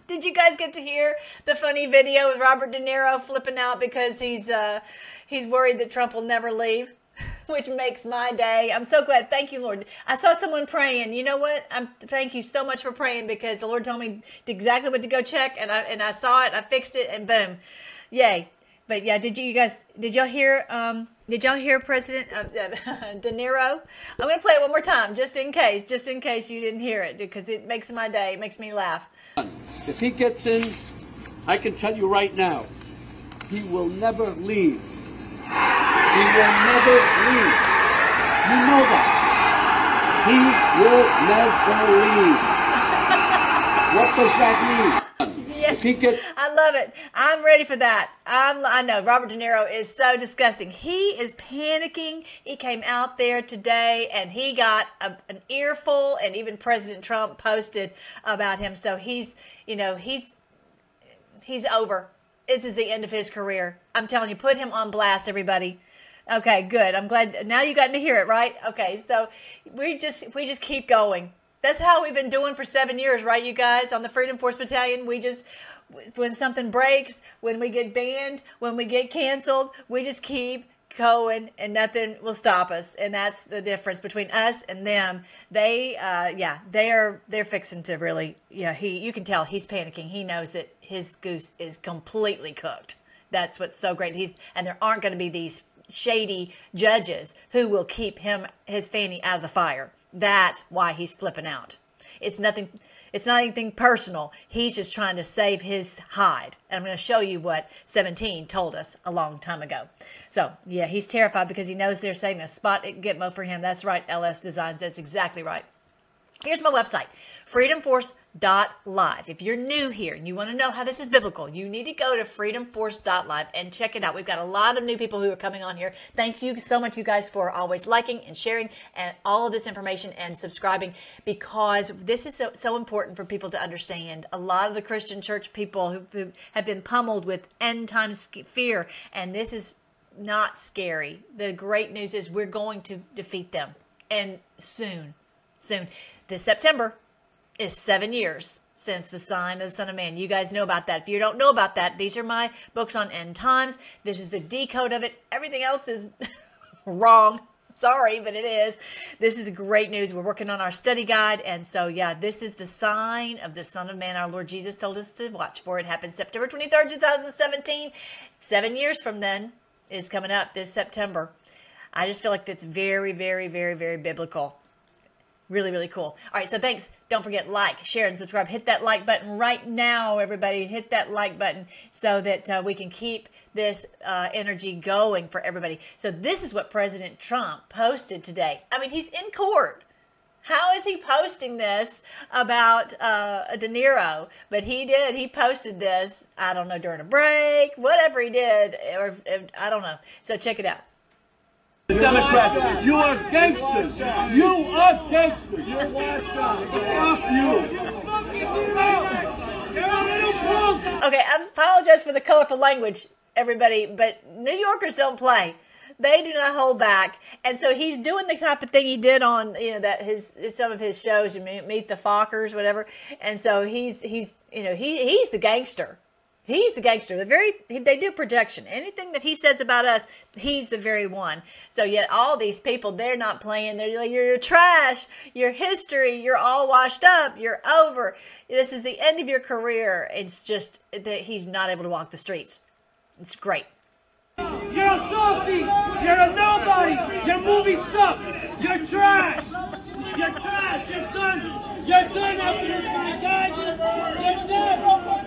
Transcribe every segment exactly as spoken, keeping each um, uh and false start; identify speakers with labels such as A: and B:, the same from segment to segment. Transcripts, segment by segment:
A: Did you guys get to hear the funny video with Robert De Niro flipping out because he's uh, he's worried that Trump will never leave? Which makes my day. I'm so glad. Thank you, Lord. I saw someone praying. You know what? I'm thank you so much for praying, because the Lord told me exactly what to go check, and I and I saw it. I fixed it, and boom, yay! But yeah, did you, you guys? Did y'all hear? Um, did y'all hear President uh, De Niro? I'm gonna play it one more time, just in case, just in case you didn't hear it, because it makes my day. It makes me laugh.
B: If he gets in, I can tell you right now, he will never leave. He will never leave. You know that. He will never leave. What does that mean?
A: Yes,
B: If he gets...
A: I love it. I'm ready for that. I'm, I know Robert De Niro is so disgusting. He is panicking. He came out there today and he got a, an earful, and even President Trump posted about him. So he's, you know, he's, he's over. This is the end of his career. I'm telling you, put him on blast, everybody. Okay, good. I'm glad now you got to hear it, right? Okay, so we just we just keep going. That's how we've been doing for seven years, right, you guys? On the Freedom Force Battalion, we just, when something breaks, when we get banned, when we get canceled, we just keep going and nothing will stop us. And that's the difference between us and them. They, uh, yeah, they are, they're fixing to really, yeah, he, you can tell he's panicking. He knows that his goose is completely cooked. That's what's so great. He's, and there aren't going to be these shady judges who will keep him, his fanny out of the fire. That's why he's flipping out. It's nothing, it's not anything personal. He's just trying to save his hide. And I'm going to show you what seventeen told us a long time ago. So, yeah, he's terrified because he knows they're saving a spot at Gitmo for him. That's right, L S Designs. That's exactly right. Here's my website, freedom force dot live. If you're new here and you want to know how this is biblical, you need to go to freedom force dot live and check it out. We've got a lot of new people who are coming on here. Thank you so much, you guys, for always liking and sharing and all of this information and subscribing, because this is so, so important for people to understand. A lot of the Christian church people who, who have been pummeled with end times fear, and this is not scary. The great news is we're going to defeat them, and soon, soon. This September is seven years since the sign of the Son of Man. You guys know about that. If you don't know about that, these are my books on end times. This is the decode of it. Everything else is wrong. Sorry, but it is. This is the great news. We're working on our study guide. And so, yeah, this is the sign of the Son of Man. Our Lord Jesus told us to watch for. It happened September twenty-third, two thousand seventeen. Seven years from then is coming up this September. I just feel like that's very, very, very, very biblical. Really, really cool. All right, so thanks. Don't forget, like, share, and subscribe. Hit that like button right now, everybody. Hit that like button so that uh, we can keep this uh, energy going for everybody. So this is what President Trump posted today. I mean, he's in court. How is he posting this about uh, De Niro? But he did. He posted this, I don't know, during a break, whatever he did, or, or I don't know. So check it out.
C: Democrats, you are gangsters. You are gangsters. You're watchdog. Fuck you.
A: Okay, I apologize for the colorful language, everybody, but New Yorkers don't play. They do not hold back, and so he's doing the type of thing he did on, you know, that his some of his shows, Meet the Fockers, whatever. And so he's he's you know he he's the gangster. He's the gangster. The very they do projection. Anything that he says about us, he's the very one. So yet all these people, they're not playing. They're like, you're, you're trash. You're history. You're all washed up. You're over. This is the end of your career. It's just that he's not able to walk the streets. It's great.
C: You're a softy. You're a nobody. Your movies suck. You're trash. You're trash. You're done. You're done after this, my guy. You're done.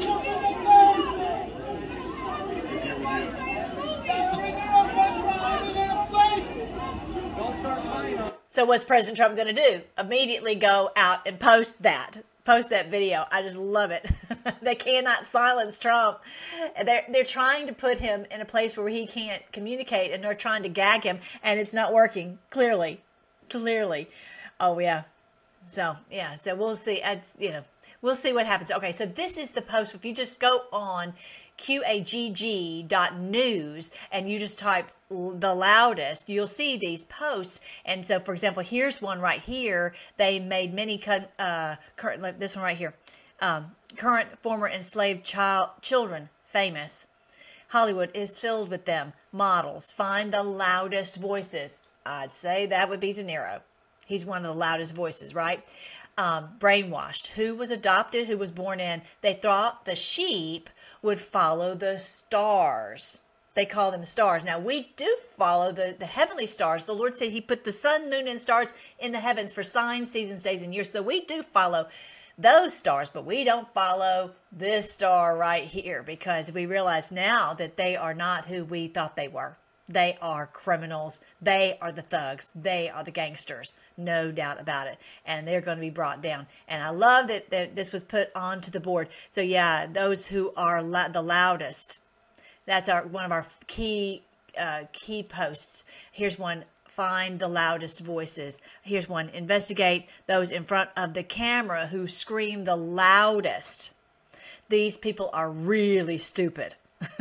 A: So what's President Trump going to do? Immediately go out and post that. Post that video. I just love it. They cannot silence Trump. They're, they're trying to put him in a place where he can't communicate, and they're trying to gag him, and it's not working. Clearly. Clearly. Oh, yeah. So, yeah. So we'll see. It's, you know, we'll see what happens. Okay, so this is the post. If you just go on Q A G G dot news and you just type the loudest, you'll see these posts. And so, for example, here's one right here. They made many, uh, current, this one right here. Um, current, former enslaved child children famous. Hollywood is filled with them. Models find the loudest voices. I'd say that would be De Niro. He's one of the loudest voices, right? Um, brainwashed. Who was adopted? Who was born in? They thought the sheep would follow the stars. They call them stars. Now, we do follow the, the heavenly stars. The Lord said he put the sun, moon, and stars in the heavens for signs, seasons, days, and years. So we do follow those stars, but we don't follow this star right here because we realize now that they are not who we thought they were. They are criminals. They are the thugs. They are the gangsters. No doubt about it. And they're going to be brought down. And I love that, that this was put onto the board. So yeah, those who are la- the loudest. That's our one of our key uh, key posts. Here's one. Find the loudest voices. Here's one. Investigate those in front of the camera who scream the loudest. These people are really stupid.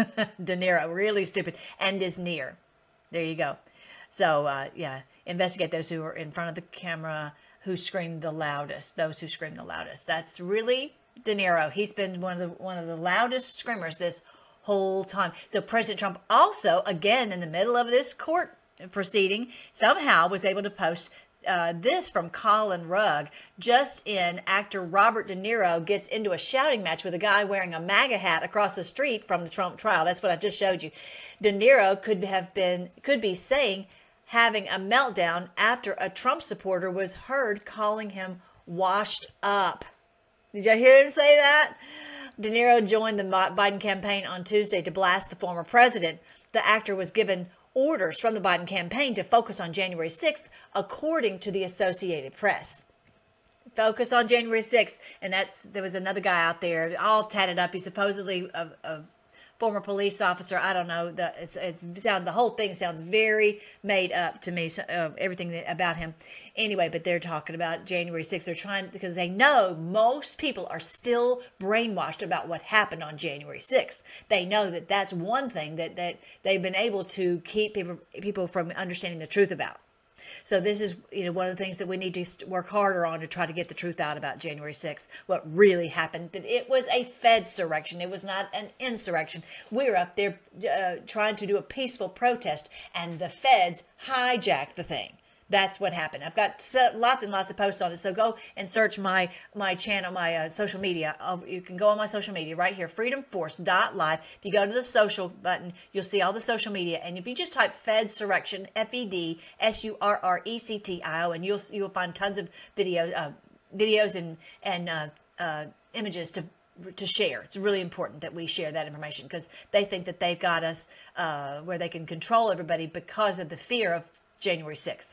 A: De Niro, really stupid, and is near. There you go. So, uh, yeah, investigate those who are in front of the camera who scream the loudest. Those who scream the loudest. That's really De Niro. He's been one of the one of the loudest screamers this whole time. So President Trump also, again, in the middle of this court proceeding, somehow was able to post uh, this from Colin Rugg. Just in, actor Robert De Niro gets into a shouting match with a guy wearing a MAGA hat across the street from the Trump trial. That's what I just showed you. De Niro could have been, could be saying, having a meltdown after a Trump supporter was heard calling him washed up. Did you hear him say that? De Niro joined the Biden campaign on Tuesday to blast the former president. The actor was given orders from the Biden campaign to focus on January sixth, according to the Associated Press. Focus on January sixth. And that's there was another guy out there all tatted up. He's supposedly a, a former police officer. I don't know. The it's it's sound the whole thing sounds very made up to me. Uh, everything that, about him, anyway. But they're talking about January sixth. They're trying because they know most people are still brainwashed about what happened on January sixth. They know that that's one thing that that they've been able to keep people people from understanding the truth about. So this is, you know, one of the things that we need to work harder on to try to get the truth out about January sixth, what really happened. That it was a Fedsurrection. It was not an insurrection. We were up there uh, trying to do a peaceful protest, and the feds hijacked the thing. That's what happened. I've got lots and lots of posts on it. So go and search my my channel, my uh, social media. Uh, you can go on my social media right here, freedom force dot live. If you go to the social button, you'll see all the social media. And if you just type Fedsurrection, F E D S U R R E C T I O, and you'll you'll find tons of video, uh, videos and and uh, uh, images to to share. It's really important that we share that information because they think that they've got us uh, where they can control everybody because of the fear of January sixth.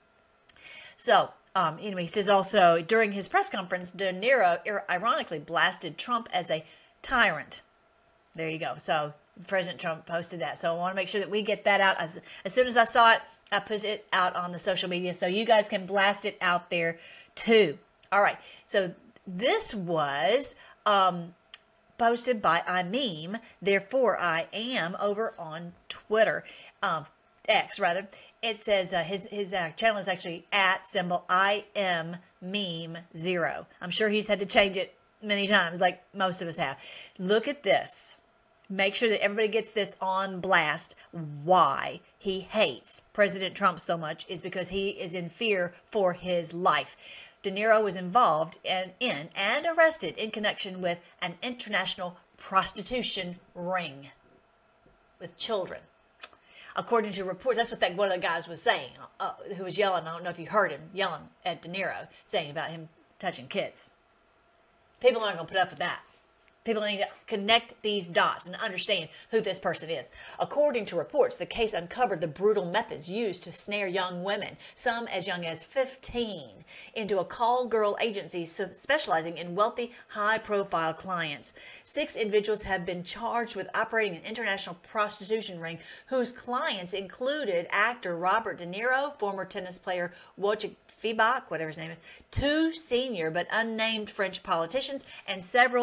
A: So, um, anyway, he says also, during his press conference, De Niro ironically blasted Trump as a tyrant. There you go. So, President Trump posted that. So, I want to make sure that we get that out. As, as soon as I saw it, I put it out on the social media so you guys can blast it out there too. All right. So, this was um, posted by I meme, therefore I am, over on Twitter, um, X rather. It says uh, his his uh, channel is actually at symbol I am meme zero. I'm sure he's had to change it many times, like most of us have. Look at this. Make sure that everybody gets this on blast. Why he hates President Trump so much is because he is in fear for his life. De Niro was involved in, in and arrested in connection with an international prostitution ring with children. According to reports, that's what that, one of the guys was saying, uh, who was yelling. I don't know if you heard him yelling at De Niro, saying about him touching kids. People aren't going to put up with that. People need to connect these dots and understand who this person is. According to reports, the case uncovered the brutal methods used to snare young women, some as young as fifteen, into a call girl agency specializing in wealthy, high-profile clients. Six individuals have been charged with operating an international prostitution ring whose clients included actor Robert De Niro, former tennis player Wojciech Fibak, whatever his name is, two senior but unnamed French politicians, and several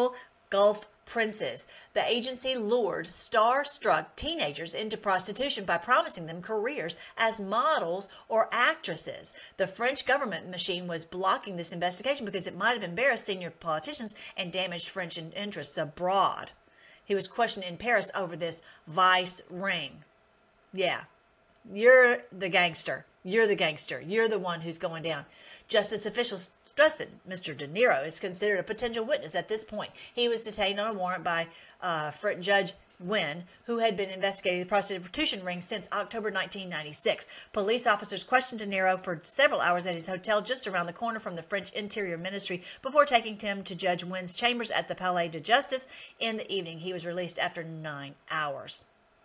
A: Gulf princes. The agency lured star-struck teenagers into prostitution by promising them careers as models or actresses. The French government machine was blocking this investigation because it might have embarrassed senior politicians and damaged French interests abroad. He was questioned in Paris over this vice ring. Yeah, you're the gangster. You're the gangster. You're the one who's going down. Justice officials stressed that Mister De Niro is considered a potential witness at this point. He was detained on a warrant by uh, Judge Nguyen, who had been investigating the prostitution ring since October nineteen ninety-six. Police officers questioned De Niro for several hours at his hotel just around the corner from the French Interior Ministry before taking him to Judge Nguyen's chambers at the Palais de Justice in the evening. He was released after nine hours.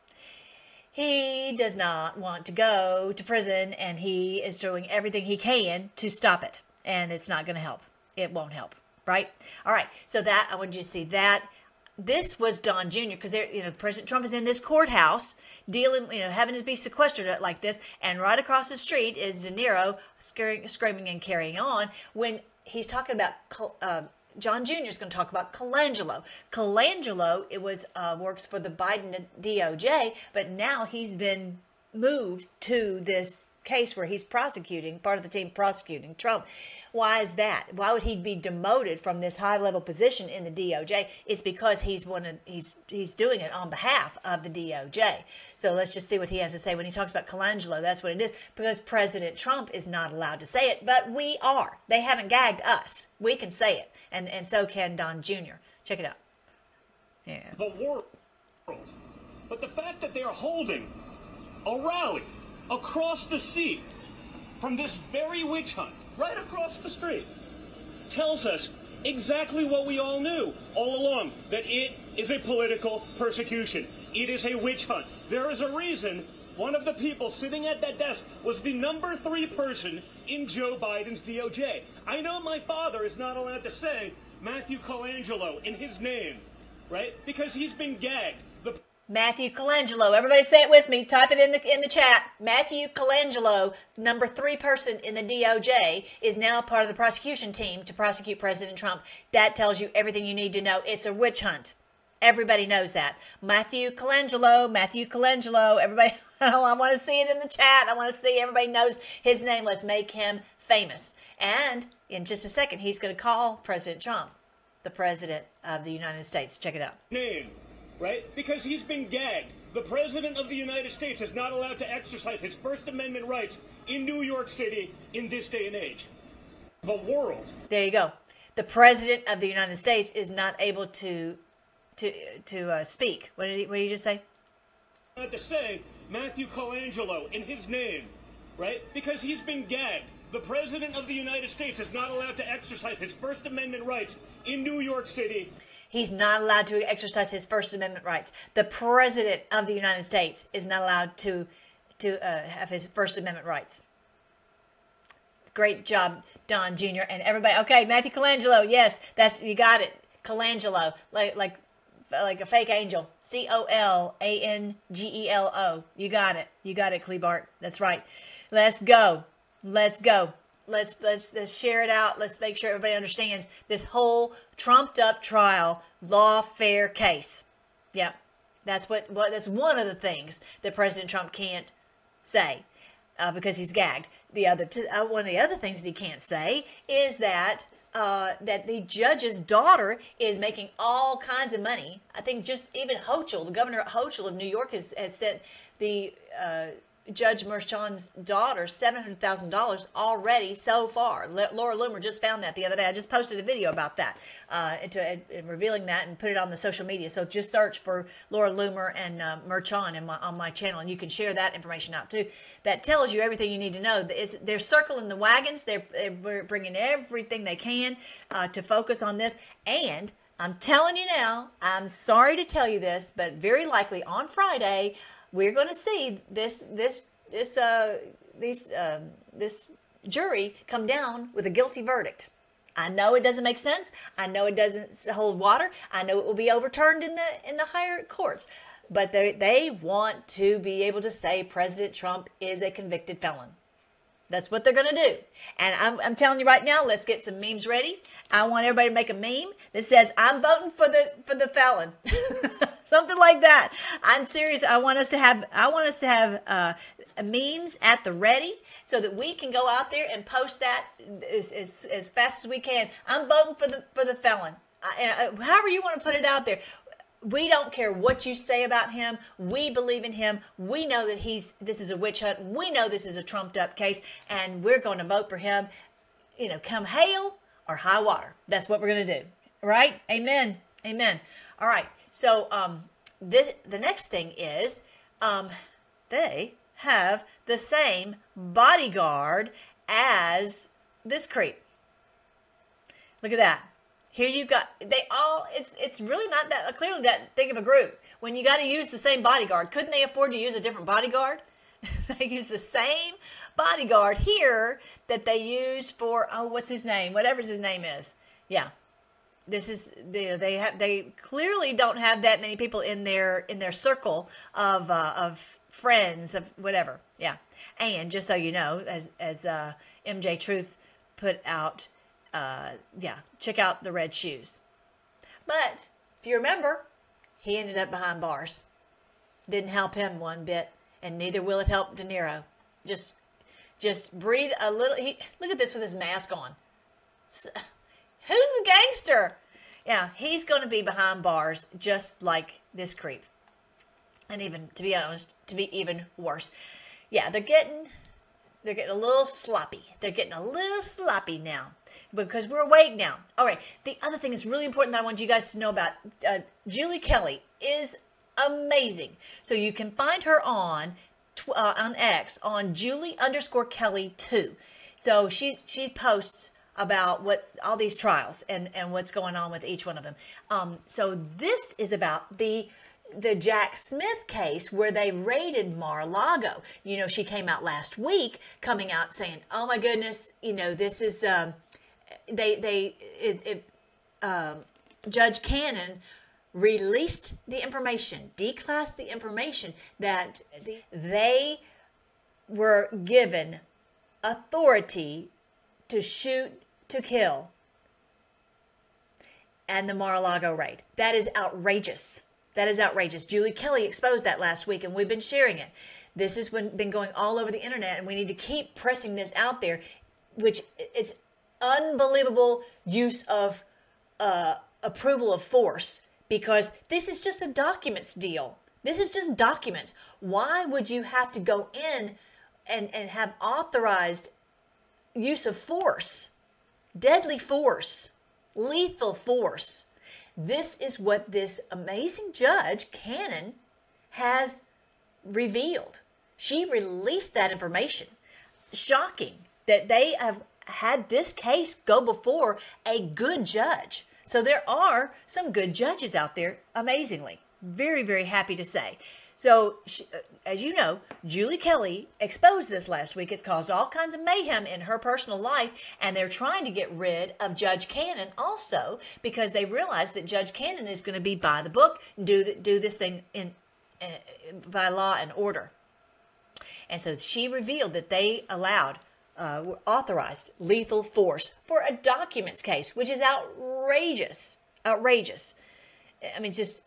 A: He does not want to go to prison, and he is doing everything he can to stop it. And it's not going to help. It won't help, right? All right. So that, I want you to see that. This was Don Junior because, you know, President Trump is in this courthouse dealing, you know, having to be sequestered like this. And right across the street is De Niro screaming, screaming and carrying on when he's talking about uh, John Junior is going to talk about Colangelo. Colangelo, it was uh, works for the Biden D O J, but now he's been moved to this case where he's prosecuting, part of the team prosecuting Trump. Why is that? Why would he be demoted from this high-level position in the D O J? It's because he's one of, he's he's doing it on behalf of the D O J. So let's just see what he has to say when he talks about Colangelo. That's what it is, because President Trump is not allowed to say it, but we are. They haven't gagged us. We can say it, and and so can Don Junior Check it out. Yeah.
D: The world. But the fact that they are holding a rally across the sea from this very witch hunt right across the street tells us exactly what we all knew all along, that it is a political persecution. It is a witch hunt. There is a reason one of the people sitting at that desk was the number three person in Joe Biden's D O J. I know my father is not allowed to say Matthew Colangelo in his name, right? Because he's been gagged. The
A: Matthew Colangelo. Everybody say it with me. Type it in the in the chat. Matthew Colangelo, number three person in the D O J, is now part of the prosecution team to prosecute President Trump. That tells you everything you need to know. It's a witch hunt. Everybody knows that. Matthew Colangelo, Matthew Colangelo. Everybody, I want to see it in the chat. I want to see everybody knows his name. Let's make him famous. And in just a second, he's going to call President Trump the President of the United States. Check it out.
D: Name. Right? Because he's been gagged. The President of the United States is not allowed to exercise his First Amendment rights in New York City in this day and age. The world.
A: There you go. The President of the United States is not able to to to uh, speak. What did he? What did he just say?
D: Not to say Matthew Colangelo in his name, right? Because he's been gagged. The President of the United States is not allowed to exercise his First Amendment rights in New York City.
A: He's not allowed to exercise his First Amendment rights. The President of the United States is not allowed to to uh, have his First Amendment rights. Great job, Don Junior and everybody. Okay, Matthew Colangelo. Yes, that's you got it. Colangelo, like like like a fake angel. C O L A N G E L O. You got it. You got it, Clebart. That's right. Let's go. Let's go. Let's, let's let's share it out. Let's make sure everybody understands this whole trumped up trial lawfare case. Yeah, that's what, what that's one of the things that President Trump can't say uh, because he's gagged. The other t- uh, one of the other things that he can't say is that uh, that the judge's daughter is making all kinds of money. I think just even Hochul, the governor Hochul of New York, has has sent the uh, Judge Merchan's daughter seven hundred thousand dollars already so far. Laura Loomer just found that the other day. I just posted a video about that, uh, to, uh, revealing that and put it on the social media. So just search for Laura Loomer and uh, Merchan in my, on my channel, and you can share that information out too. That tells you everything you need to know. It's, they're circling the wagons. They're, they're bringing everything they can uh, to focus on this. And I'm telling you now, I'm sorry to tell you this, but very likely on Friday, we're going to see this this this uh, these um, this jury come down with a guilty verdict. I know it doesn't make sense. I know it doesn't hold water. I know it will be overturned in the in the higher courts. But they they want to be able to say President Trump is a convicted felon. That's what they're going to do. And I'm, I'm telling you right now, let's get some memes ready. I want everybody to make a meme that says, I'm voting for the for the felon. Something like that. I'm serious. I want us to have I want us to have uh, memes at the ready so that we can go out there and post that as, as, as fast as we can. I'm voting for the for the felon. I, and, uh, however you want to put it out there. We don't care what you say about him. We believe in him. We know that he's this is a witch hunt. We know this is a trumped up case, and we're going to vote for him, you know, come hail or high water. That's what we're going to do. Right? Amen. Amen. All right. So um, this, the next thing is um, they have the same bodyguard as this creep. Look at that. Here you got, they all, it's it's really not that, clearly that big of a group. When you got to use the same bodyguard, couldn't they afford to use a different bodyguard? They use the same bodyguard here that they use for, oh, what's his name? Whatever his name is. Yeah. This is, you know, they have, they clearly don't have that many people in their, in their circle of, uh, of friends, of whatever. Yeah. And just so you know, as, as uh, M J Truth put out, Uh, yeah, check out the red shoes. But if you remember, he ended up behind bars. Didn't help him one bit, and neither will it help De Niro. Just, just breathe a little. He, look at this with his mask on. Who's the gangster? Yeah, he's going to be behind bars, just like this creep. And even, to be honest, to be even worse. Yeah, they're getting. They're getting a little sloppy. They're getting a little sloppy now because we're awake now. All right. The other thing is really important that I want you guys to know about. Uh, Julie Kelly is amazing. So you can find her on uh, on X on Julie underscore Kelly two. So she she posts about what's all these trials and, and what's going on with each one of them. Um, so this is about the the Jack Smith case where they raided Mar-a-Lago. You know, she came out last week coming out saying, oh my goodness, you know, this is, um, they, they, it, it, um, Judge Cannon released the information, declassed the information that they were given authority to shoot to kill and the Mar-a-Lago raid. That is outrageous. That is outrageous. Julie Kelly exposed that last week, and we've been sharing it. This has been going all over the internet, and we need to keep pressing this out there, which it's unbelievable use of uh, approval of force, because this is just a documents deal. This is just documents. Why would you have to go in and, and have authorized use of force, deadly force, lethal force? This is what this amazing judge, Cannon, has revealed. She released that information. Shocking that they have had this case go before a good judge. So there are some good judges out there, amazingly. Very, very happy to say. So, she, as you know, Julie Kelly exposed this last week. It's caused all kinds of mayhem in her personal life, and they're trying to get rid of Judge Cannon also because they realize that Judge Cannon is going to be by the book, do the, do this thing in uh, by law and order. And so she revealed that they allowed, uh, authorized lethal force for a documents case, which is outrageous, outrageous. I mean, just.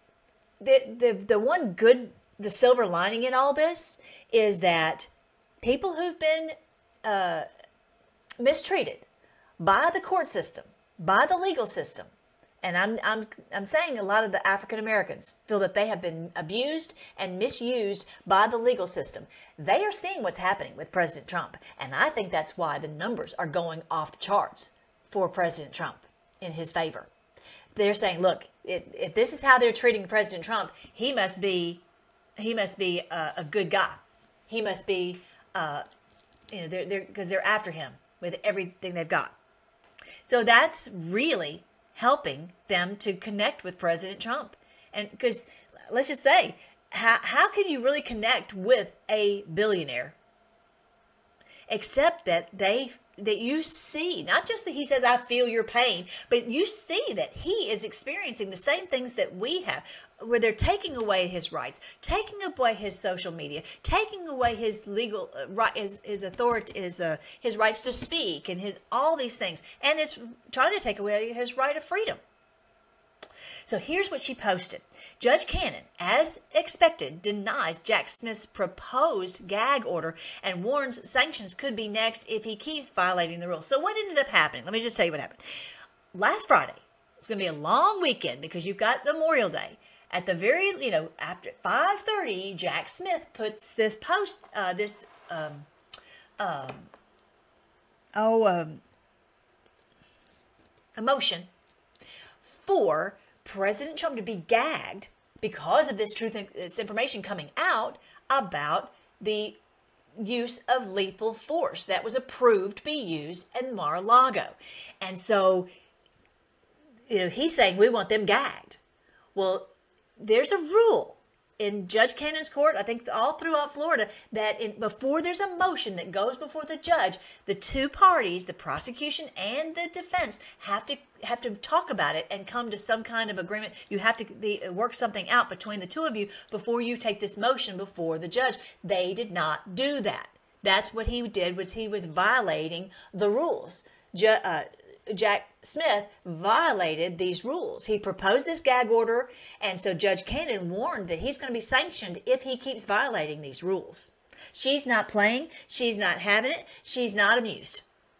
A: The, the the one good, the silver lining in all this is that people who've been uh, mistreated by the court system, by the legal system, and I'm I'm I'm saying a lot of the African Americans feel that they have been abused and misused by the legal system. They are seeing what's happening with President Trump, and I think that's why the numbers are going off the charts for President Trump in his favor. They're saying, look, if, if this is how they're treating President Trump, he must be, he must be a, a good guy. He must be, uh, you know, they're they're because they're after him with everything they've got. So that's really helping them to connect with President Trump, and because let's just say, how how can you really connect with a billionaire, except that they that you see, not just that he says, I feel your pain, but you see that he is experiencing the same things that we have, where they're taking away his rights, taking away his social media, taking away his legal uh, right, his, his authority, his, uh, his rights to speak, and his all these things, and it's trying to take away his right of freedom. So here's what she posted. Judge Cannon, as expected, denies Jack Smith's proposed gag order and warns sanctions could be next if he keeps violating the rules. So what ended up happening? Let me just tell you what happened. Last Friday, it's going to be a long weekend because you've got Memorial Day. At the very, you know, after five thirty, Jack Smith puts this post, uh, this, um, um, oh, um, a motion for President Trump to be gagged because of this truth, this information coming out about the use of lethal force that was approved to be used in Mar-a-Lago. And so, you know, he's saying we want them gagged. Well, there's a rule in Judge Cannon's court, I think all throughout Florida, that in, before there's a motion that goes before the judge, the two parties, the prosecution and the defense, have to have to talk about it and come to some kind of agreement. You have to be, work something out between the two of you before you take this motion before the judge. They did not do that. That's what he did, was he was violating the rules. Ju- uh, Jack Smith violated these rules. He proposed this gag order, and so Judge Cannon warned that he's going to be sanctioned if he keeps violating these rules. She's not playing. She's not having it. She's not amused.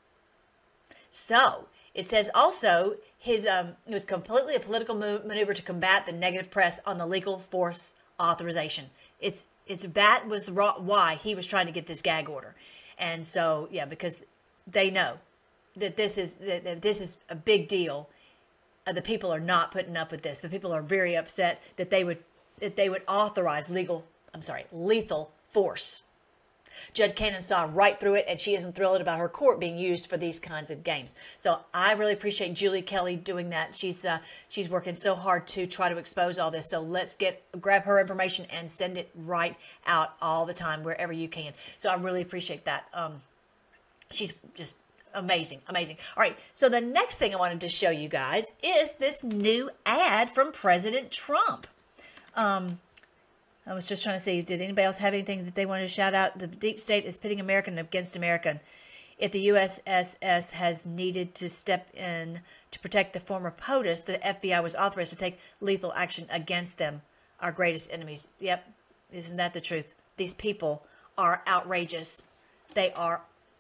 A: So it says also his um, it was completely a political move, maneuver to combat the negative press on the legal force authorization. It's it's that was the raw, why he was trying to get this gag order, and so yeah, because they know that this is that this is a big deal. Uh, the people are not putting up with this. The people are very upset that they would that they would authorize legal. I'm sorry, lethal force. Judge Cannon saw right through it, and she isn't thrilled about her court being used for these kinds of games. So I really appreciate Julie Kelly doing that. She's uh, she's working so hard to try to expose all this. So let's get grab her information and send it right out all the time wherever you can. So I really appreciate that. Um, she's just amazing, amazing. All right, so the next thing I wanted to show you guys is this new ad from President Trump. Um, I was just trying to see, did anybody else have anything that they wanted to shout out? The deep state is pitting American against American. If the U S S has needed to step in to protect the former POTUS, the F B I was authorized to take lethal action against them, our greatest enemies. Yep, isn't that the truth? These people are outrageous. They are,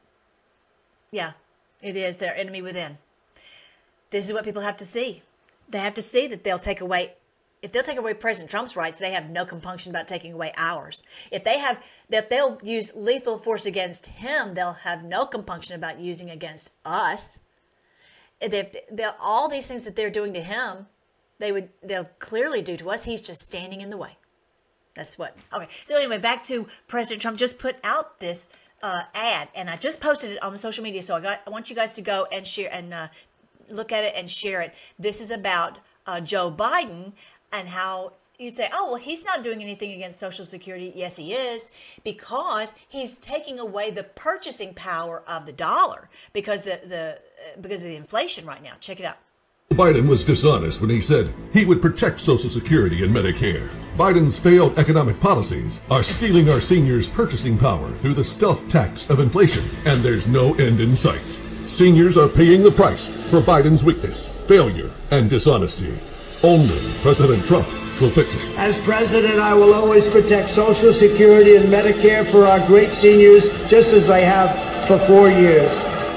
A: yeah, it is their enemy within. This is what people have to see. They have to see that they'll take away, if they'll take away President Trump's rights, they have no compunction about taking away ours. If they have, that they'll use lethal force against him, they'll have no compunction about using against us. If they'll, all these things that they're doing to him, they would, they'll clearly do to us. He's just standing in the way. That's what. Okay. So anyway, back to President Trump just put out this uh, ad, and I just posted it on the social media. So I got, I want you guys to go and share and uh, look at it and share it. This is about uh, Joe Biden. And how you'd say, oh, well, he's not doing anything against Social Security. Yes, he is, because he's taking away the purchasing power of the dollar because the, the uh, because of the inflation right now. Check it out.
E: Biden was dishonest when he said he would protect Social Security and Medicare. Biden's failed economic policies are stealing our seniors' purchasing power through the stealth tax of inflation, and there's no end in sight. Seniors are paying the price for Biden's weakness, failure, and dishonesty. Only President Trump will fix it.
F: As president, I will always protect Social Security and Medicare for our great seniors, just as I have for four years.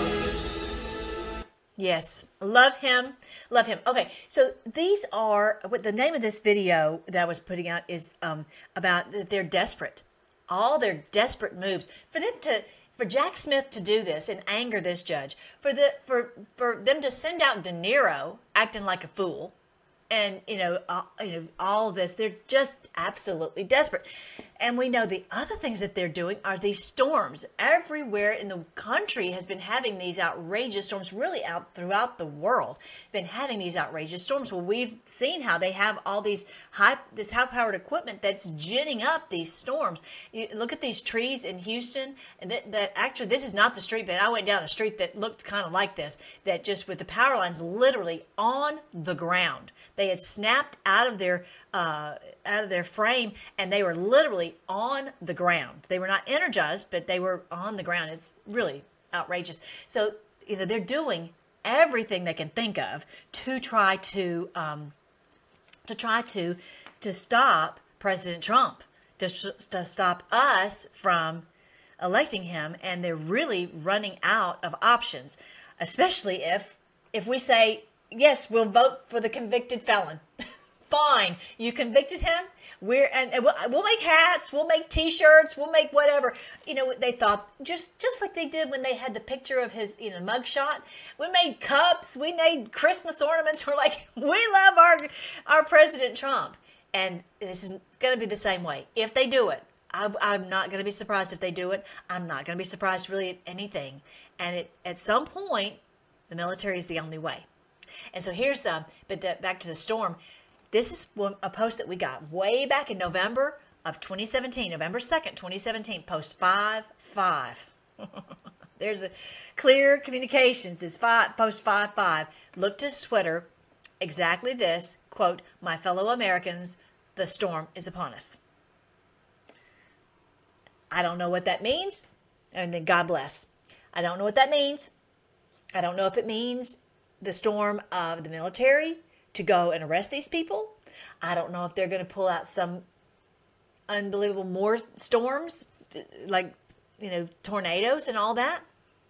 A: Yes, love him, love him. Okay, so these are, what the name of this video that I was putting out is um, about that they're desperate. All their desperate moves. For them to, for Jack Smith to do this and anger this judge, for the for for them to send out De Niro acting like a fool, and, you know, uh, you know, all of this, they're just absolutely desperate. And we know the other things that they're doing are these storms. Everywhere in the country has been having these outrageous storms, really out throughout the world, been having these outrageous storms. Well, we've seen how they have all these high, this high-powered equipment that's ginning up these storms. You look at these trees in Houston, and that, that actually, this is not the street, but I went down a street that looked kind of like this, that just with the power lines literally on the ground. They had snapped out of their uh, out of their frame, and they were literally on the ground. They were not energized, but they were on the ground. It's really outrageous. So, you know, they're doing everything they can think of to try to um, to try to to stop President Trump, to, to stop us from electing him, and they're really running out of options, especially if if we say, yes, we'll vote for the convicted felon. Fine, you convicted him. We're and, and we'll, we'll make hats, we'll make T-shirts, we'll make whatever. You know, they thought just just like they did when they had the picture of his, you know, mugshot. We made cups, we made Christmas ornaments. We're like, we love our our President Trump, and this is going to be the same way if they do it. I, I'm not going to be surprised if they do it. I'm not going to be surprised really at anything. And it, at some point, the military is the only way. And so here's the, but the, back to the storm. This is a post that we got way back in November of twenty seventeen, November second, twenty seventeen, post five five. There's a clear communications, it's five, post five five. Look to Twitter, exactly this, quote, "My fellow Americans, the storm is upon us." I don't know what that means, and then God bless. I don't know what that means. I don't know if it means the storm of the military to go and arrest these people. I don't know if they're going to pull out some unbelievable more storms, like, you know, tornadoes and all that.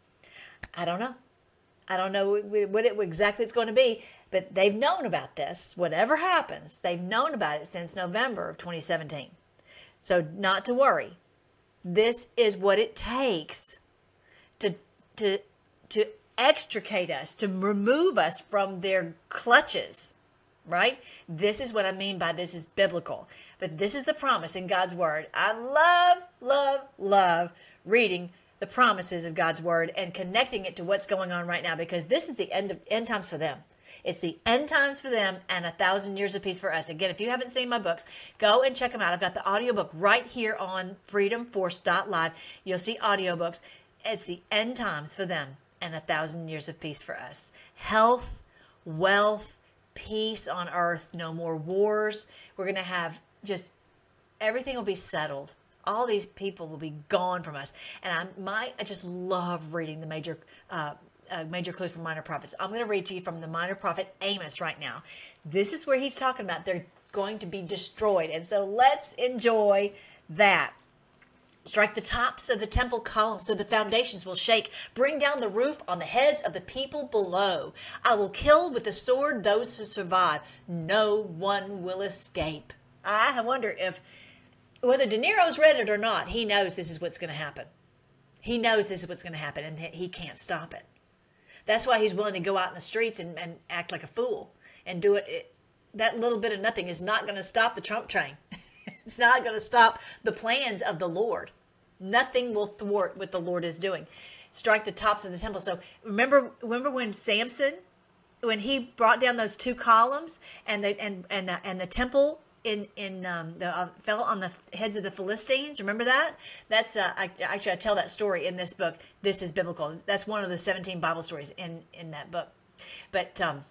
A: I don't know. I don't know what it exactly it's going to be, but they've known about this. Whatever happens, they've known about it since November of twenty seventeen. So not to worry. This is what it takes to to to extricate us, to remove us from their clutches, right? This is what I mean by this is biblical. But this is the promise in God's word. I love, love, love reading the promises of God's word and connecting it to what's going on right now, because this is the end of end times for them. It's the end times for them and a thousand years of peace for us. Again, if you haven't seen my books, go and check them out. I've got the audiobook right here on freedom force dot live. You'll see audiobooks. It's the end times for them and a thousand years of peace for us. Health, wealth, peace on earth, no more wars. We're going to have just, everything will be settled. All these people will be gone from us. And I my I just love reading the major uh, uh, major clues from Minor Prophets. I'm going to read to you from the Minor Prophet Amos right now. This is where he's talking about they're going to be destroyed. And so let's enjoy that. Strike the tops of the temple columns so the foundations will shake. Bring down the roof on the heads of the people below. I will kill with the sword those who survive. No one will escape. I wonder if, whether De Niro's read it or not, he knows this is what's going to happen. He knows this is what's going to happen, and he can't stop it. That's why he's willing to go out in the streets and, and act like a fool and do it. it. That little bit of nothing is not going to stop the Trump train. It's not going to stop the plans of the Lord. Nothing will thwart what the Lord is doing. Strike the tops of the temple. So remember, remember when Samson, when he brought down those two columns and the and and the, and the temple in in um, the uh, fell on the heads of the Philistines. Remember that? That's uh, I, actually I tell that story in this book. This is biblical. That's one of the seventeen Bible stories in in that book. But um,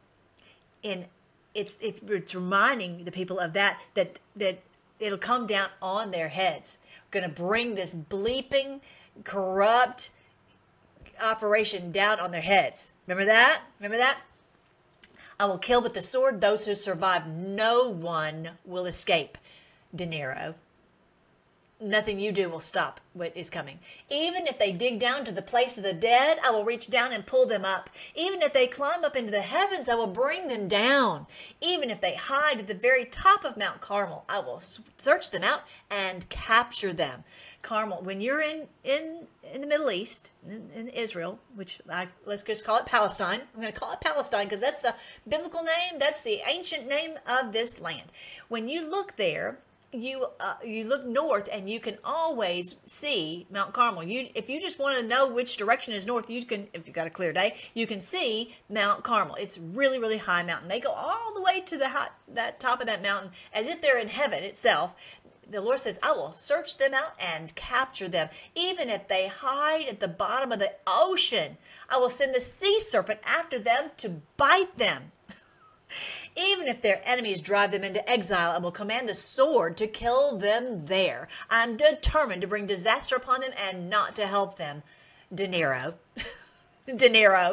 A: in it's it's it's reminding the people of that that that it'll come down on their heads. Going to bring this bleeping, corrupt operation down on their heads. Remember that? Remember that? I will kill with the sword those who survive. No one will escape. De Niro. Nothing you do will stop what is coming. Even if they dig down to the place of the dead, I will reach down and pull them up. Even if they climb up into the heavens, I will bring them down. Even if they hide at the very top of Mount Carmel, I will search them out and capture them. Carmel, when you're in, in, in the Middle East, in, in Israel, which I, let's just call it Palestine. I'm going to call it Palestine because that's the biblical name. That's the ancient name of this land. When you look there, you uh, you look north and you can always see Mount Carmel. You if you just want to know which direction is north, you can, if you've got a clear day, you can see Mount Carmel. It's really, really high mountain. They go all the way to the high, that top of that mountain as if they're in heaven itself. The Lord says, I will search them out and capture them. Even if they hide at the bottom of the ocean, I will send the sea serpent after them to bite them. Even if their enemies drive them into exile, I will command the sword to kill them there. I'm determined to bring disaster upon them and not to help them. De Niro, De Niro,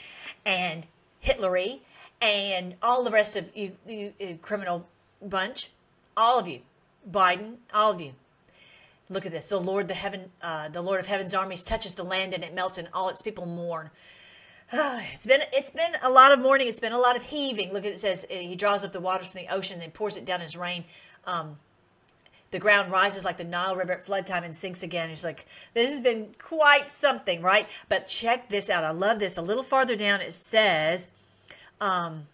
A: and Hitlery, and all the rest of you, you, you criminal bunch, all of you, Biden, all of you. Look at this. The Lord, the heaven, uh, the Lord of heaven's armies touches the land and it melts and all its people mourn. It's been it's been a lot of mourning. It's been a lot of heaving. Look at it, it says he draws up the waters from the ocean and pours it down as rain. Um, the ground rises like the Nile River at flood time and sinks again. It's like, this has been quite something, right? But check this out. I love this. A little farther down it says, um,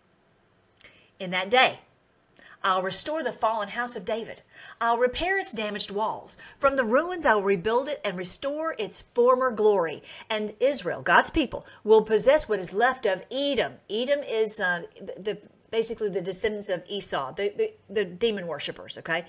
A: in that day, I'll restore the fallen house of David. I'll repair its damaged walls. From the ruins, I will rebuild it and restore its former glory. And Israel, God's people, will possess what is left of Edom. Edom is uh, the basically the descendants of Esau, the, the, the demon worshippers, okay?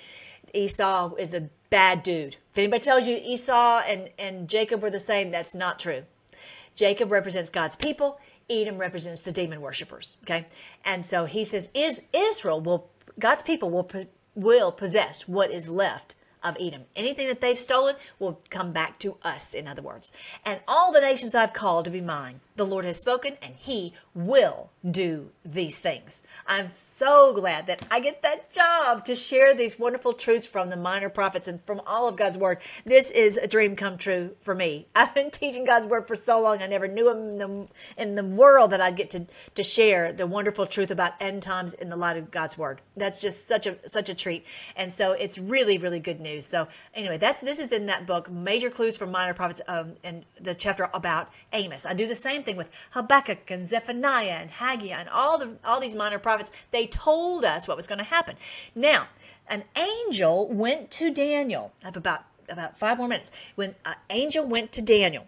A: Esau is a bad dude. If anybody tells you Esau and, and Jacob were the same, that's not true. Jacob represents God's people. Edom represents the demon worshippers, okay? And so he says, is Israel will God's people will will possess what is left of Edom. Anything that they've stolen will come back to us, in other words. And all the nations I've called to be mine, the Lord has spoken, and he will do these things. I'm so glad that I get that job to share these wonderful truths from the minor prophets and from all of God's word. This is a dream come true for me. I've been teaching God's word for so long. I never knew in the, in the world that I'd get to, to share the wonderful truth about end times in the light of God's word. That's just such a such a treat. And so it's really, really good news. So anyway, that's this is in that book, Major Clues from Minor Prophets, um, and the chapter about Amos. I do the same thing with Habakkuk and Zephaniah and Haggai and all the all these minor prophets. They told us what was going to happen. Now, an angel went to Daniel. I have about about five more minutes. When an angel went to Daniel,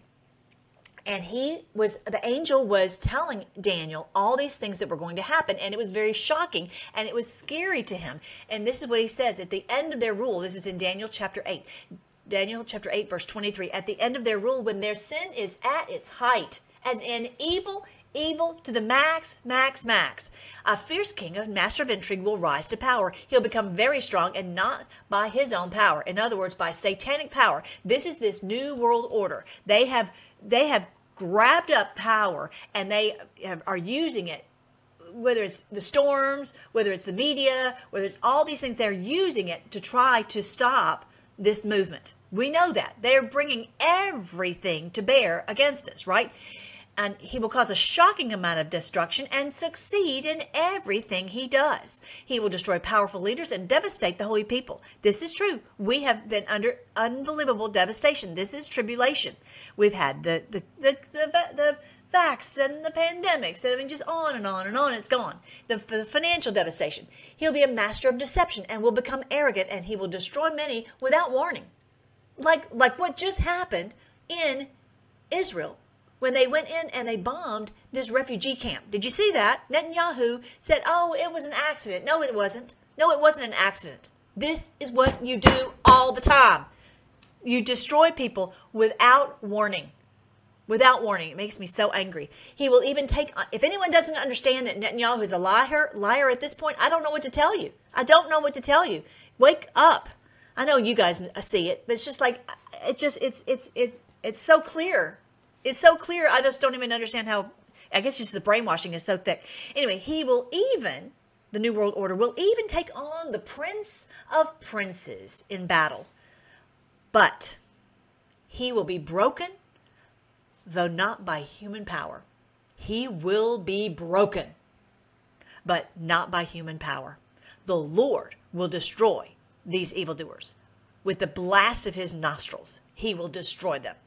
A: and he was the angel was telling Daniel all these things that were going to happen, and it was very shocking and it was scary to him. And this is what he says at the end of their rule. This is in Daniel chapter eight. Daniel chapter eight, verse twenty-three. At the end of their rule, when their sin is at its height, as in evil, evil to the max, max, max, a fierce king, a master of intrigue, will rise to power. He'll become very strong, and not by his own power. In other words, by satanic power. This is this new world order. They have they have grabbed up power, and they have, are using it. Whether it's the storms, whether it's the media, whether it's all these things, they're using it to try to stop this movement. We know that. They're bringing everything to bear against us, right? And he will cause a shocking amount of destruction and succeed in everything he does. He will destroy powerful leaders and devastate the holy people. This is true. We have been under unbelievable devastation. This is tribulation. We've had the the the the, the vax and the pandemics, and I mean, just on and on and on. It's gone. The, the financial devastation. He'll be a master of deception and will become arrogant, and he will destroy many without warning. Like like what just happened in Israel when they went in and they bombed this refugee camp. Did you see that? Netanyahu said, oh, it was an accident. No, it wasn't. No, it wasn't an accident. This is what you do all the time. You destroy people without warning. Without warning. It makes me so angry. He will even take, if anyone doesn't understand that Netanyahu is a liar, liar at this point, I don't know what to tell you. I don't know what to tell you. Wake up. I know you guys see it, but it's just like, it's just, it's, it's, it's, it's so clear. It's so clear. I just don't even understand how, I guess just the brainwashing is so thick. Anyway, he will even, the New World Order, will even take on the Prince of Princes in battle. But he will be broken, though not by human power. He will be broken, but not by human power. The Lord will destroy these evildoers. With the blast of his nostrils, he will destroy them.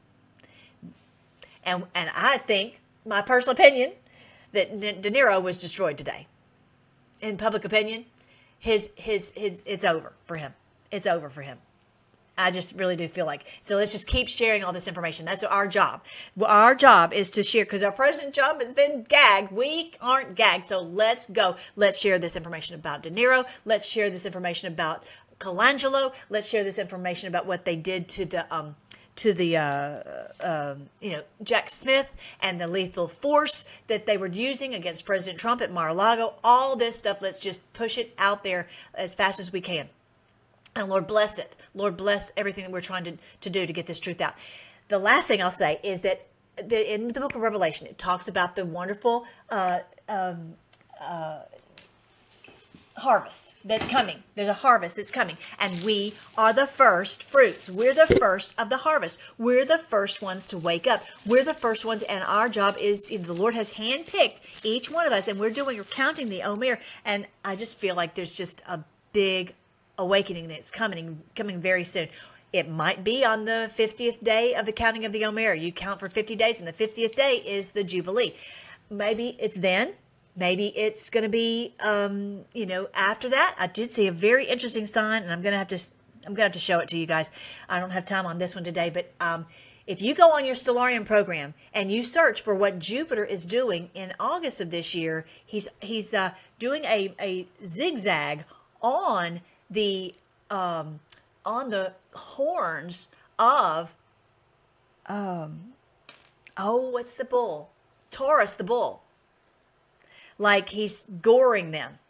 A: And and I think, my personal opinion, that De Niro was destroyed today. In public opinion, his his his it's over for him. it's over for him. I just really do feel like. So let's just keep sharing all this information. That's our job. Our job is to share, because our President Trump has been gagged. We aren't gagged. So let's go. Let's share this information about De Niro. Let's share this information about Colangelo. Let's share this information about what they did to the um to the uh, uh, you know Jack Smith and the lethal force that they were using against President Trump at Mar-a-Lago. All this stuff. Let's just push it out there as fast as we can. And Lord bless it. Lord bless everything that we're trying to, to do to get this truth out. The last thing I'll say is that the, in the book of Revelation, it talks about the wonderful uh, um, uh, harvest that's coming. There's a harvest that's coming. And we are the first fruits. We're the first of the harvest. We're the first ones to wake up. We're the first ones. And our job is, you know, the Lord has handpicked each one of us. And we're doing, we're counting the Omer. And I just feel like there's just a big awakening that's coming coming very soon. It might be on the fiftieth day of the counting of the Omer. You count for fifty days, and the fiftieth day is the Jubilee. Maybe it's then. Maybe it's going to be, um, you know, after that. I did see a very interesting sign, and I'm going to have to I'm going to have to show it to you guys. I don't have time on this one today, but um, if you go on your Stellarium program and you search for what Jupiter is doing in August of this year, he's he's uh, doing a a zigzag on the um, on the horns of um, oh, what's the bull? Taurus, the bull. Like he's goring them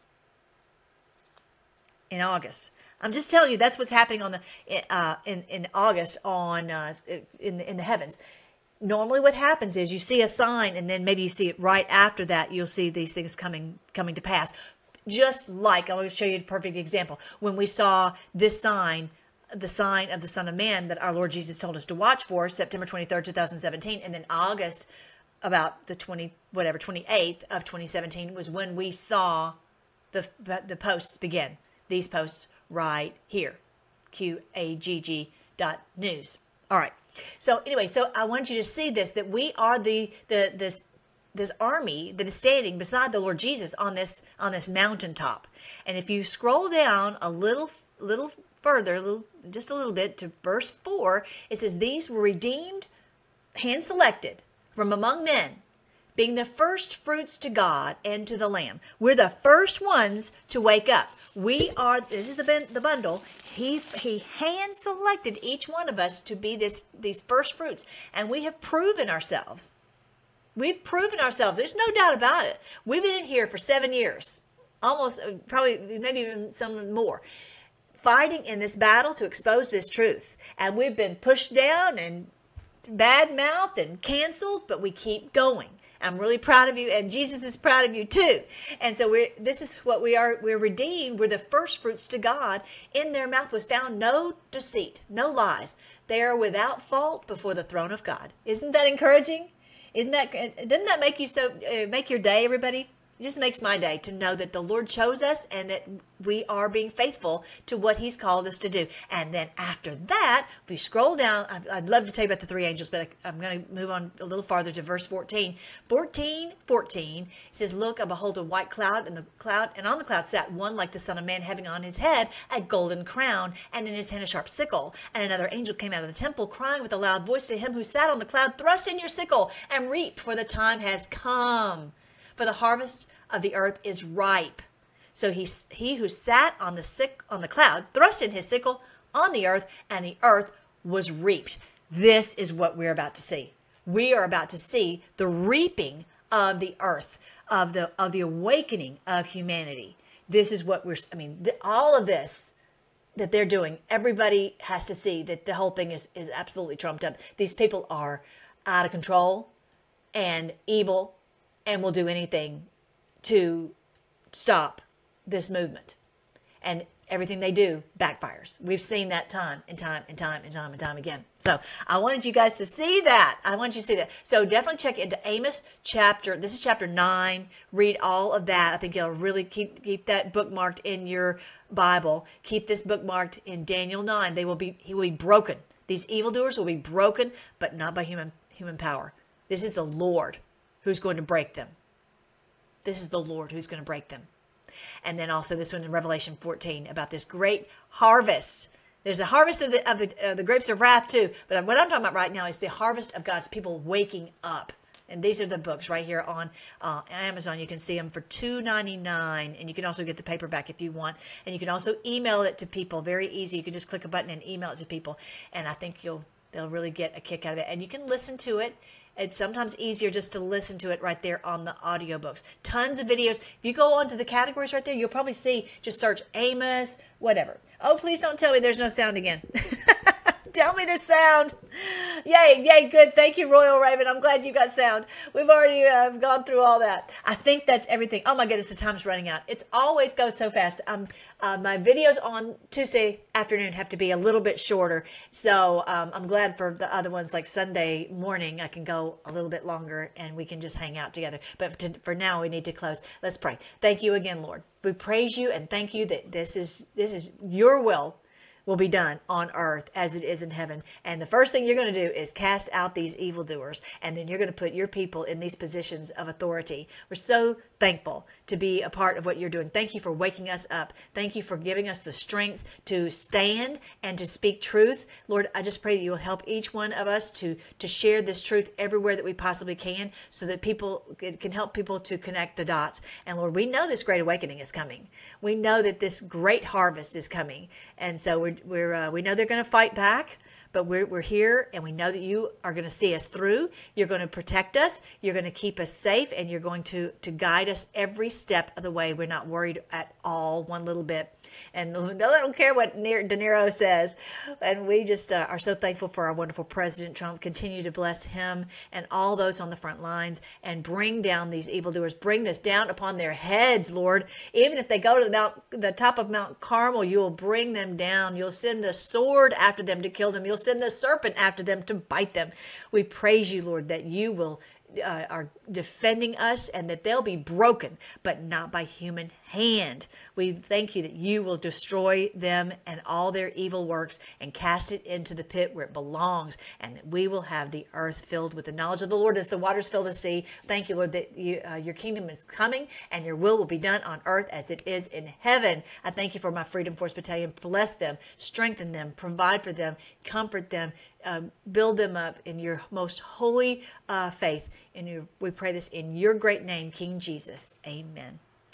A: in August. I'm just telling you, that's what's happening on the uh, in in August on uh, in the, in the heavens. Normally, what happens is you see a sign, and then maybe you see it right after that. You'll see these things coming coming to pass. Just like, I'm going to show you a perfect example. When we saw this sign, the sign of the Son of Man that our Lord Jesus told us to watch for, September twenty-third, two thousand seventeen, and then August, about the twenty whatever twenty-eighth of twenty seventeen, was when we saw the the posts begin. These posts right here, Q A G G dot news. All right. So anyway, so I want you to see this, that we are the the this. this army that is standing beside the Lord Jesus on this on this mountaintop. And if you scroll down a little little further, a little, just a little bit to verse four, it says, these were redeemed, hand selected from among men, being the first fruits to God and to the Lamb. We're the first ones to wake up. We are, this is the the bundle. He he hand selected each one of us to be this these first fruits. And we have proven ourselves. We've proven ourselves. There's no doubt about it. We've been in here for seven years, almost, probably, maybe even some more, fighting in this battle to expose this truth. And we've been pushed down and bad-mouthed and canceled, but we keep going. I'm really proud of you, and Jesus is proud of you too. And so we're, this is what we are. We're redeemed. We're the first fruits to God. In their mouth was found no deceit, no lies. They are without fault before the throne of God. Isn't that encouraging? Isn't that, doesn't that make you so, uh, make your day, everybody? It just makes my day to know that the Lord chose us and that we are being faithful to what he's called us to do. And then after that, if we scroll down, I'd love to tell you about the three angels, but I'm going to move on a little farther to verse fourteen. fourteen, fourteen, it says, look, I behold a white cloud, and the cloud, and on the cloud sat one like the Son of Man, having on his head a golden crown, and in his hand a sharp sickle. And another angel came out of the temple, crying with a loud voice to him who sat on the cloud, thrust in your sickle and reap, for the time has come. For the harvest of the earth is ripe. So he, he who sat on the sick on the cloud thrust in his sickle on the earth, and the earth was reaped. This is what we're about to see. We are about to see the reaping of the earth, of the of the awakening of humanity. This is what we're. I mean, the, all of this that they're doing, everybody has to see that the whole thing is is absolutely trumped up. These people are out of control and evil, and will do anything to stop this movement. And everything they do backfires. We've seen that time and time and time and time and time again. So I wanted you guys to see that. I want you to see that. So definitely check into Amos chapter. This is chapter nine. Read all of that. I think you'll really keep keep that bookmarked in your Bible. Keep this bookmarked in Daniel nine. They will be. He will be broken. These evildoers will be broken, but not by human human power. This is the Lord who's going to break them. This is the Lord who's going to break them. And then also this one in Revelation fourteen about this great harvest. There's a harvest of the of the, uh, the grapes of wrath too. But what I'm talking about right now is the harvest of God's people waking up. And these are the books right here on uh, Amazon. You can see them for two ninety-nine, and you can also get the paperback if you want. And you can also email it to people. Very easy. You can just click a button and email it to people, and I think you'll they'll really get a kick out of it. And you can listen to it. It's sometimes easier just to listen to it right there on the audiobooks. Tons of videos. If you go onto the categories right there, you'll probably see, just search Amos, whatever. Oh, please don't tell me there's no sound again. Tell me there's sound. Yay, yay, good. Thank you, Royal Raven. I'm glad you got sound. We've already uh, gone through all that. I think that's everything. Oh, my goodness, the time's running out. It's always goes so fast. Um, uh, my videos on Tuesday afternoon have to be a little bit shorter. So um, I'm glad for the other ones, like Sunday morning, I can go a little bit longer and we can just hang out together. But to, for now, we need to close. Let's pray. Thank you again, Lord. We praise you and thank you that this is this is your will. Will be done on earth as it is in heaven. And the first thing you're going to do is cast out these evildoers, and then you're going to put your people in these positions of authority. We're so thankful to be a part of what you're doing. Thank you for waking us up. Thank you for giving us the strength to stand and to speak truth. Lord, I just pray that you will help each one of us to, to share this truth everywhere that we possibly can, so that people it can help people to connect the dots. And Lord, we know this great awakening is coming. We know that this great harvest is coming. And so we're, we're uh, we know they're going to fight back. But we're, we're here, and we know that you are going to see us through. You're going to protect us. You're going to keep us safe, and you're going to, to guide us every step of the way. We're not worried at all, one little bit. And I don't care what De Niro says. And we just uh, are so thankful for our wonderful President Trump. Continue to bless him and all those on the front lines, and bring down these evildoers. Bring this down upon their heads, Lord. Even if they go to the, Mount, the top of Mount Carmel, you will bring them down. You'll send the sword after them to kill them. You'll send the serpent after them to bite them. We praise you, Lord, that you will uh, are defending us, and that they'll be broken, but not by human hand. We thank you that you will destroy them and all their evil works, and cast it into the pit where it belongs, and that we will have the earth filled with the knowledge of the Lord as the waters fill the sea. Thank you, Lord, that you, uh, your kingdom is coming, and your will will be done on earth as it is in heaven. I thank you for my Freedom Force Battalion. Bless them, strengthen them, provide for them, comfort them, uh, build them up in your most holy uh, faith. And you, we pray this in your great name, King Jesus. Amen.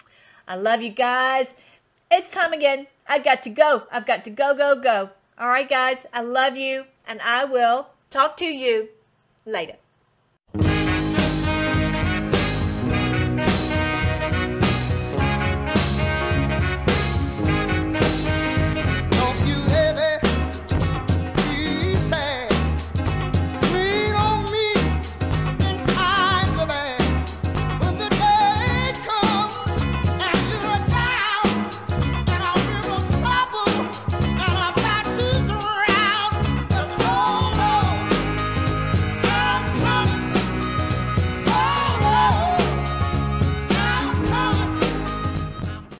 A: I love you guys. It's time again. I got to go. I've got to go, go, go. All right, guys. I love you, and I will talk to you later.